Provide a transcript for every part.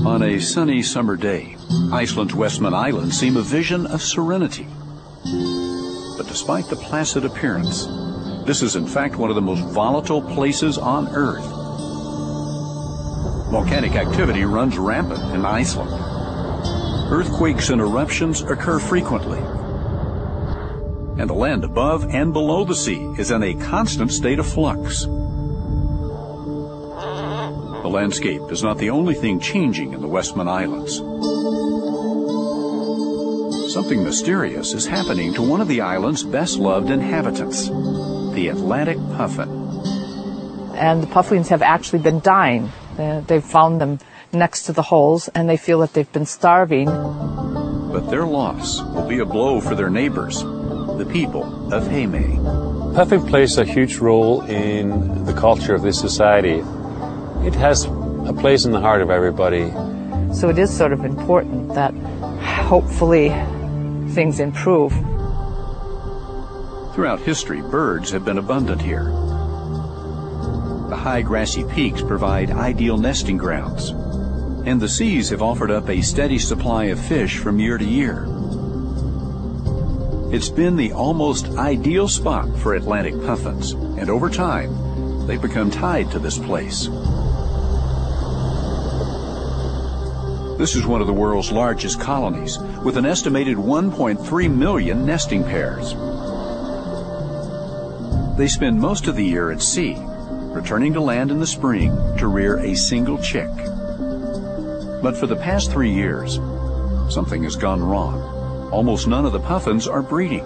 On a sunny summer day, Iceland's Westman Islands seem a vision of serenity. But despite the placid appearance, this is in fact one of the most volatile places on Earth. Volcanic activity runs rampant in Iceland. Earthquakes and eruptions occur frequently. And the land above and below the sea is in a constant state of flux. The landscape is not the only thing changing in the Westman Islands. Something mysterious is happening to one of the island's best-loved inhabitants, the Atlantic puffin. And the puffins have actually been dying. They've found them next to the holes, and they feel that they've been starving. But their loss will be a blow for their neighbors, the people of Heimaey. Puffin plays a huge role in the culture of this society. It has a place in the heart of everybody. So it is sort of important that hopefully things improve. Throughout history, birds have been abundant here. The high grassy peaks provide ideal nesting grounds, and the seas have offered up a steady supply of fish from year to year. It's been the almost ideal spot for Atlantic puffins, and over time, they've become tied to this place. This is one of the world's largest colonies, with an estimated 1.3 million nesting pairs. They spend most of the year at sea, returning to land in the spring to rear a single chick. But for the past 3 years, something has gone wrong. Almost none of the puffins are breeding.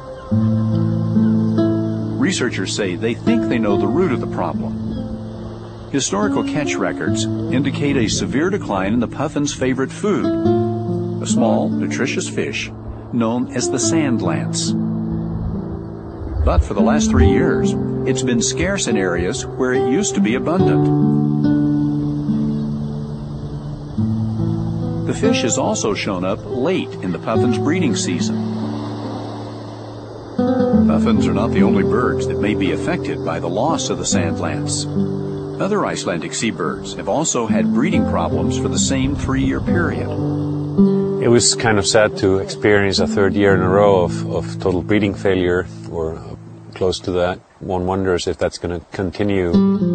Researchers say they think they know the root of the problem. Historical catch records indicate a severe decline in the puffin's favorite food, a small, nutritious fish known as the sand lance. But for the last 3 years, it's been scarce in areas where it used to be abundant. The fish has also shown up late in the puffin's breeding season. Puffins are not the only birds that may be affected by the loss of the sand lance. Other Icelandic seabirds have also had breeding problems for the same 3-year period. It was kind of sad to experience a 3rd year in a row of total breeding failure, or close to that. One wonders if that's going to continue.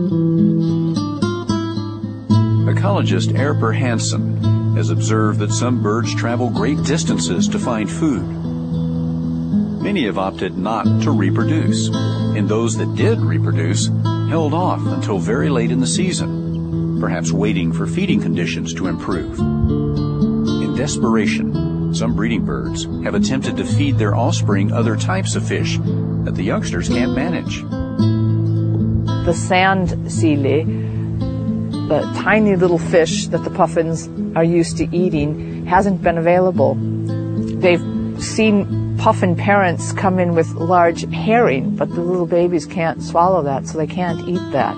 Ecologist Erpur Hansen has observed that some birds travel great distances to find food. Many have opted not to reproduce, and those that did reproduce held off until very late in the season, perhaps waiting for feeding conditions to improve. In desperation, some breeding birds have attempted to feed their offspring other types of fish that the youngsters can't manage. The sand sealy, the tiny little fish that the puffins are used to eating, hasn't been available. They've seen puffin parents come in with large herring, but the little babies can't swallow that, so they can't eat that.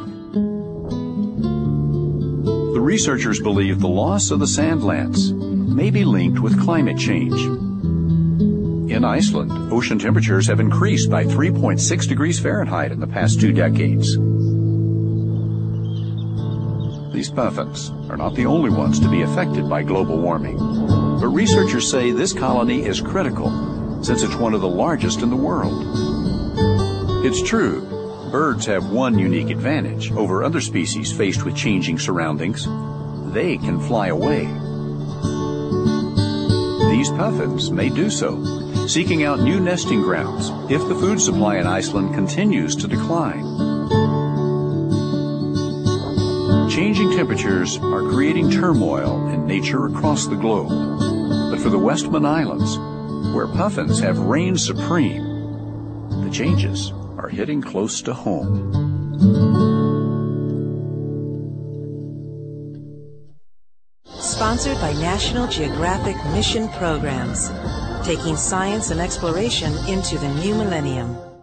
The researchers believe the loss of the sand lance may be linked with climate change. In Iceland, ocean temperatures have increased by 3.6 degrees Fahrenheit in the past 2 decades. These puffins are not the only ones to be affected by global warming, but researchers say this colony is critical since it's one of the largest in the world. It's true, birds have one unique advantage over other species faced with changing surroundings. They can fly away. These puffins may do so, seeking out new nesting grounds if the food supply in Iceland continues to decline. Changing temperatures are creating turmoil in nature across the globe. But for the Westman Islands, where puffins have reigned supreme, the changes are hitting close to home. Sponsored by National Geographic Mission Programs, taking science and exploration into the new millennium.